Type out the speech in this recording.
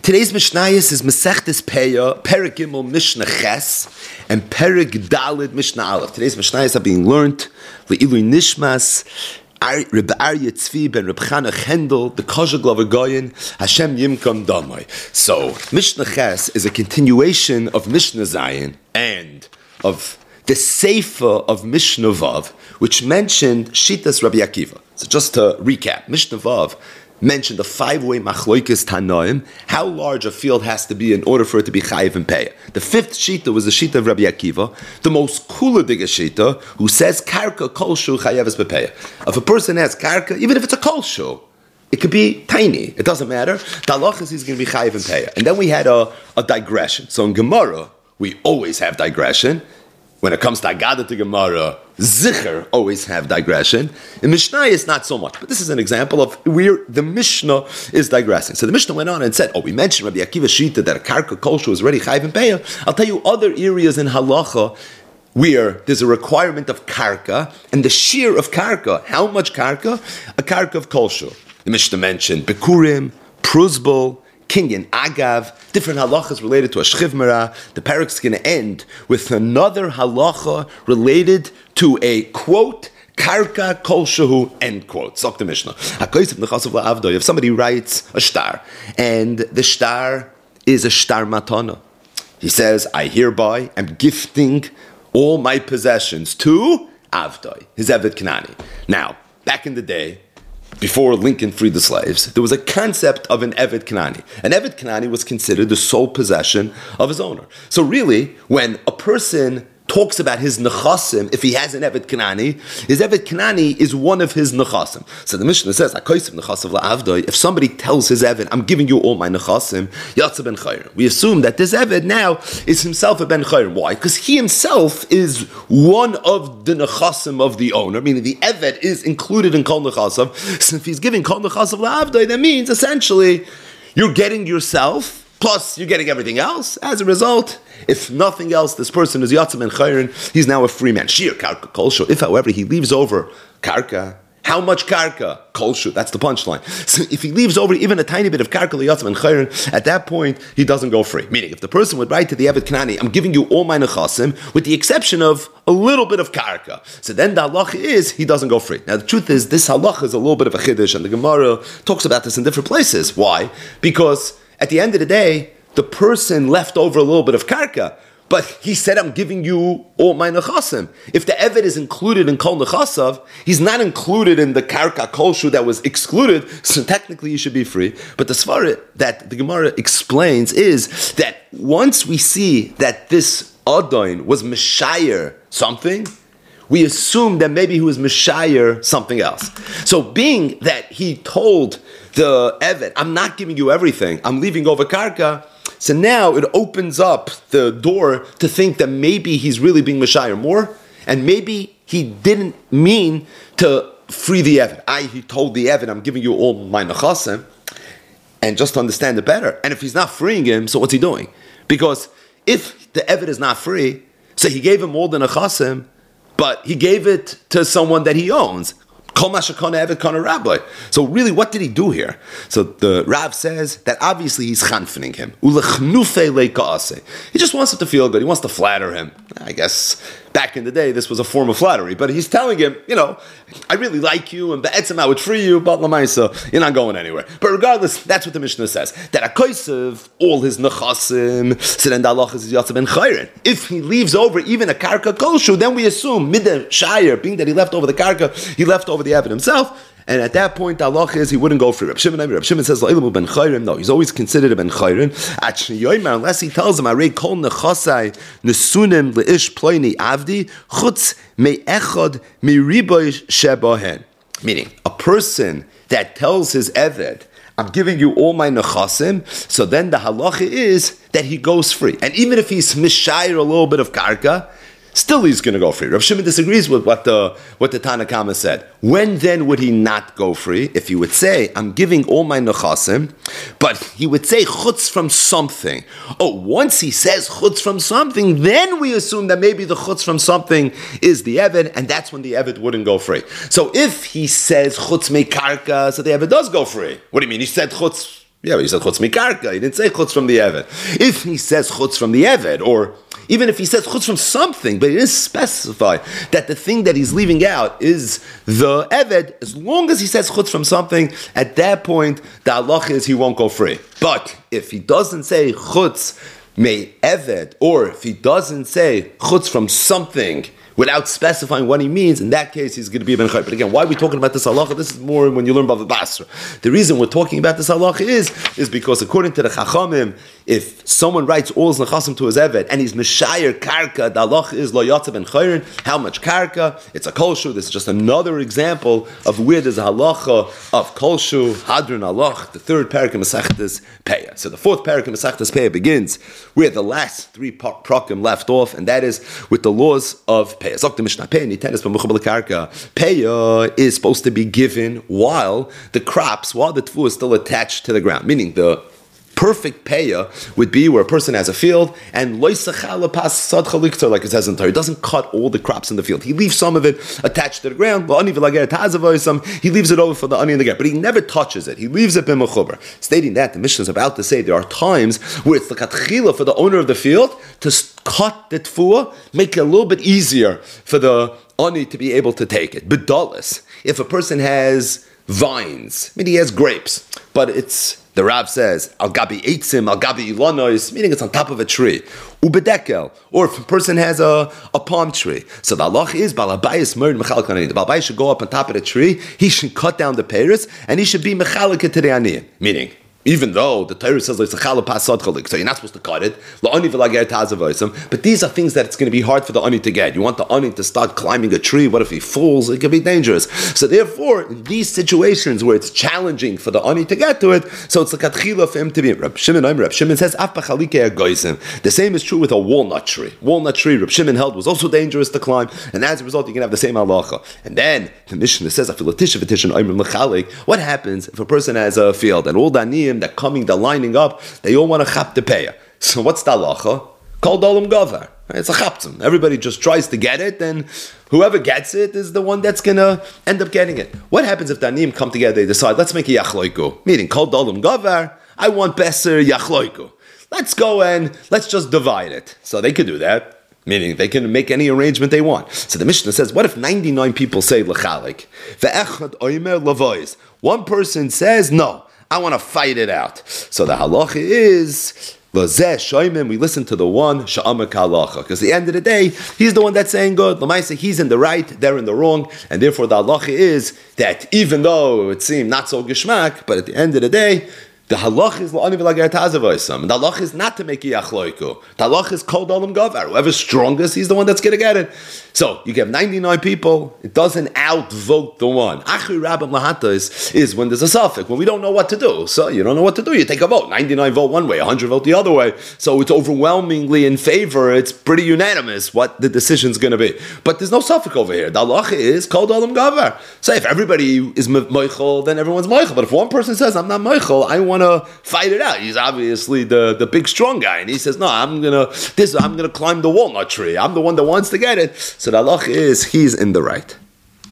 Today's Mishnayos is Masechtes Peah, Perek Gimel Mishnah Ches, and Perek Daled Mishnah Aleph. Today's Mishnayos are being learned Le'ilui Nishmas, Reb Aryeh Tzvi ben Reb Chana Chendel, the Kozha Glover Goyen, Hashem Yimkom Damai. So, Mishnah Ches is a continuation of Mishnah Zayin and of the Sefer of Mishnah Vav, which mentioned Shitas Rabbi Akiva. So just to recap, Mishnah Vav mentioned the five-way machloikis tanoim, how large a field has to be in order for it to be chayiv and payah. The fifth shita was the shita of Rabbi Akiva, the most cooler biggest shita, who says karka kolshu chayeves bepayah. If a person has karka, even if it's a kolshu, it could be tiny. It doesn't matter. The halach is he's going to be chayiv and payah. And then we had a digression. So in Gemara, we always have digression. When it comes to Agada to Gemara, Zicher always have digression. In Mishnah, it's not so much. But this is an example of where the Mishnah is digressing. So the Mishnah went on and said, we mentioned Rabbi Akiva Shita that a karka kolshu is already chayiv and payah. I'll tell you other areas in halacha where there's a requirement of karka, and the shear of karka, how much karka? A karka of kolshu. The Mishnah mentioned Bekurim, Pruzbul, Kinyan Agav, different halachas related to a Shchiv Mera. The parak's going to end with another halacha related to a quote, Karka Kol Shehu, end quote. Sok the Mishnah. If somebody writes a shtar, and the shtar is a shtar matana, he says, I hereby am gifting all my possessions to Avdoi, his Eved Kanani. Now, back in the day, before Lincoln freed the slaves, there was a concept of an Eved Kanani. An Eved Kanani was considered the sole possession of his owner. So really, when a person talks about his nechasim, if he has an Eved Kanani, his Eved Kanani is one of his nechasim. So the Mishnah says, if somebody tells his Eved, I'm giving you all my nechasim, Yatsa ben Chayrim. We assume that this Eved now is himself a ben Chayrim. Why? Because he himself is one of the nechasim of the owner, meaning the Eved is included in kol nechasim. So if he's giving kol nechasim la'avdoi, that means essentially you're getting yourself, plus you're getting everything else. As a result, if nothing else, this person is Yatzim and Chayrin, he's now a free man. Shir karka kolshu. If, however, he leaves over karka, how much karka? Kolshu. That's the punchline. So if he leaves over even a tiny bit of karka liyatzim and chayrin, at that point he doesn't go free. Meaning, if the person would write to the Eved Kanani, I'm giving you all my nechasim, with the exception of a little bit of karka. So then the halacha is he doesn't go free. Now the truth is, this halacha is a little bit of a chiddush, and the Gemara talks about this in different places. Why? Because at the end of the day, the person left over a little bit of karka, but he said, I'm giving you all my nechasim. If the Eved is included in kol nechasav, he's not included in the karka kolshu that was excluded, so technically he should be free. But the svara that the Gemara explains is that once we see that this Adain was Meshayer something, we assume that maybe he was Meshayer something else. So being that he told the Eved, I'm not giving you everything, I'm leaving over karka, so now it opens up the door to think that maybe he's really being Meshayer more, and maybe he didn't mean to free the Eved. He told the Eved, I'm giving you all my nechasim, and just to understand it better. And if he's not freeing him, so what's he doing? Because if the Eved is not free, so he gave him all the nechasim, but he gave it to someone that he owns. So really, what did he do here? So the Rav says that obviously he's chanfening him. He just wants him to feel good. He wants to flatter him. I guess back in the day, this was a form of flattery. But he's telling him, I really like you, and be'etzem I would free you, but l'maisa, you're not going anywhere. But regardless, that's what the Mishnah says. That a kosev, all his nechasim, so then the halach is Yatsa ben Chayrin. If he leaves over even a karka kolshu, then we assume, midden shire, being that he left over the karka, he left over the Eved himself, and at that point, the halach is he wouldn't go free. Reb Shimon says, ben Chayrin. No, he's always considered a ben Chayrin. Unless he tells him, Arei kol nechasai nesunim leish ploini avdi chutz me'echad miriboy shebahen. Meaning, a person that tells his Eved, I'm giving you all my nechasim, so then the halacha is that he goes free. And even if he's mishayer a little bit of karka, still he's going to go free. Rav Shimon disagrees with what the Tanakama said. When then would he not go free? If he would say, I'm giving all my nechasim, but he would say chutz from something. Once he says chutz from something, then we assume that maybe the chutz from something is the Eved, and that's when the Eved wouldn't go free. So if he says chutz me karka, so the Eved does go free. What do you mean? He said chutz Yeah, but he said chutz mikarka. He didn't say chutz from the Eved. If he says chutz from the Eved, or even if he says chutz from something, but he didn't specify that the thing that he's leaving out is the Eved, as long as he says chutz from something, at that point, the halach is he won't go free. But if he doesn't say chutz may Eved, or if he doesn't say chutz from something, without specifying what he means, in that case, he's going to be a ben chai. But again, why are we talking about this halacha? This is more when you learn Bava Basra. The reason we're talking about this halacha is because according to the Chachamim, if someone writes all his nechasim to his eved and he's meshayer karka, the halacha is lo yatsa ben chayrin. How much karka? It's a kolshu. This is just another example of where there's a halacha of kolshu, hadron halach. The third parak in Masechtas Peah. So the fourth parak in Masechtas Peah begins where the last three prakim left off, and that is with the laws of Peah. Peah is supposed to be given while the tfu is still attached to the ground, meaning the perfect peah would be where a person has a field and like it says in the Torah, he doesn't cut all the crops in the field. He leaves some of it attached to the ground. He leaves it over for the ani in the ground, but he never touches it. He leaves it b'mechuber. Stating that, the Mishnah is about to say there are times where it's the katchila for the owner of the field to cut the tfuah, make it a little bit easier for the ani to be able to take it. Bedalis, if a person has vines, meaning he has grapes, but the Rav says, al gabi eitzim, al gabi ilonois, meaning it's on top of a tree. Ubedekel, or if a person has a palm tree. So the halach is, balabayis merd mechalik aniyim. The balabayis should go up on top of the tree, he should cut down the peiros, and he should be mechalik to the aniyim. Meaning, even though the Torah says like so you're not supposed to cut it, but these are things that it's going to be hard for the ani to get. You want the ani to start climbing a tree. What if he falls? It could be dangerous. So therefore, in these situations where it's challenging for the ani to get to it, so it's like a tchila for him to be. Reb Shimon says the same is true with a walnut tree. Walnut tree, Reb Shimon held, was also dangerous to climb, and as a result, you can have the same halacha. And then the Mishnah says, what happens if a person has a field and all the aniyim they're lining up, they all want to chap the peah. So what's the halacha? Kol dolam gavar. It's a chaptzim. Everybody just tries to get it, and whoever gets it is the one that's going to end up getting it. What happens if the aniyim come together, they decide, let's make a yachloiku, meaning kol dolam gavar, I want beser yachloiku. Let's go and let's just divide it. So they could do that. Meaning they can make any arrangement they want. So the Mishnah says, what if 99 people say l'chalik? Ve'echad oimer lavois. One person says, no, I want to fight it out. So the halacha is, we listen to the one, sha'amak halacha. Because at the end of the day, he's the one that's saying good. L'maisa, he's in the right, they're in the wrong. And therefore the halacha is that even though it would seem not so geshmak, but at the end of the day, the halach is la'ani v'lager tazavoisam. The halach is not to make a yachloiku. The halach is kol dolam gavar. Whoever's strongest, he's the one that's going to get it. So you get 99 people. It doesn't outvote the one. Achri rabbim lahata is when there's a suffix, when we don't know what to do. So you don't know what to do. You take a vote. 99 vote one way, 100 vote the other way. So it's overwhelmingly in favor. It's pretty unanimous what the decision's going to be. But there's no suffix over here. The halach is kol dolam gavar. So if everybody is moichel, then everyone's moichel. But if one person says, I'm not moichel, I want to fight it out. He's obviously the big strong guy, and he says, no, I'm gonna climb the walnut tree. I'm the one that wants to get it. So the halach is he's in the right.